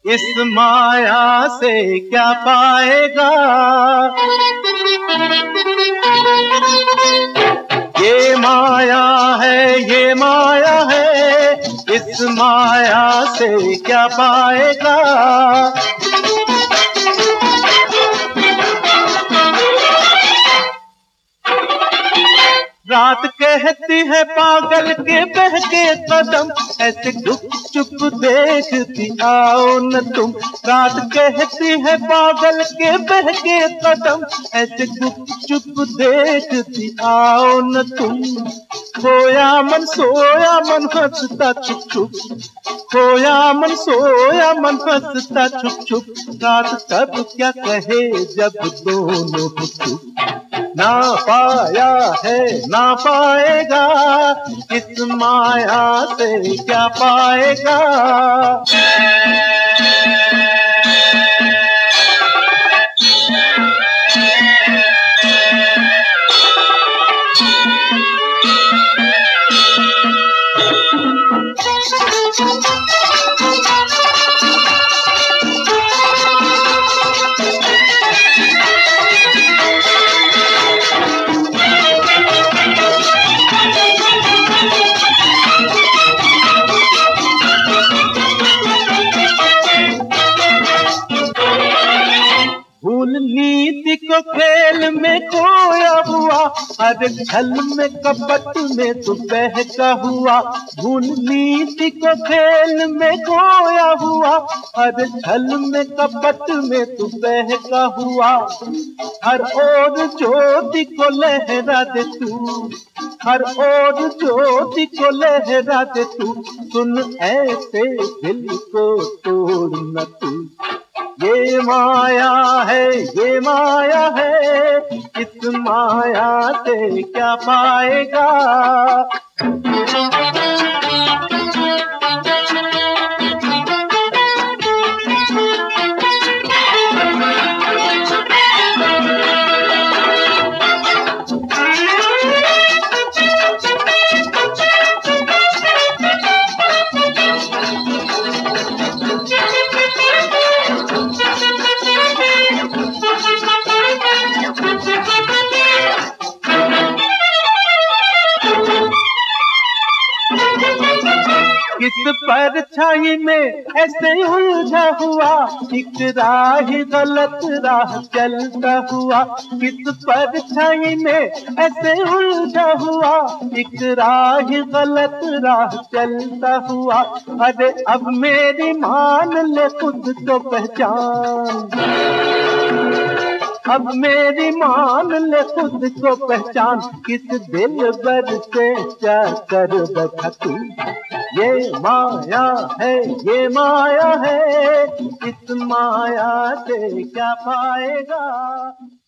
इस माया से क्या पाएगा। ये माया है, ये माया है, इस माया से क्या पाएगा। रात कहती है पागल के बहके कदम, ऐसे गुप चुप देखती आओ न तुम। रात कहती है पागल के बहके कदम, ऐसे गुप चुप देखती आओ न तुम। खोया मन सोया मन हंसता छुप छुप, खोया मन सोया मन हंसता छुप छुप। रात तब क्या कहे जब दोनों चुप। ना पाया है ना पाएगा, इस माया से क्या पाएगा। भूल नीति को खेल में खोया हुआ, हर छल में कपट में तू बहका हुआ। भूल नीति को खेल में खोया हुआ, हर छल में कपट में तू बहका हुआ। हर ओर ज्योति को लहरा दे तू, हर ओर ज्योति को लहरा दे तू। सुन ऐसे दिल को तोड़ न तू। ये माया है, ये माया है, इस माया से क्या पाएगा। किस परछाई में ऐसे उलझा हुआ, एक राह गलत राह चलता हुआ। किस परछाई में ऐसे उलझा हुआ, एक राह गलत राह चलता हुआ। अरे अब मेरी मान ले खुद को पहचान, अब मेरी मान ले खुद को पहचान। किस दिल बर से क्या कर बैठा तू। ये माया है, ये माया है, इस माया से क्या पाएगा।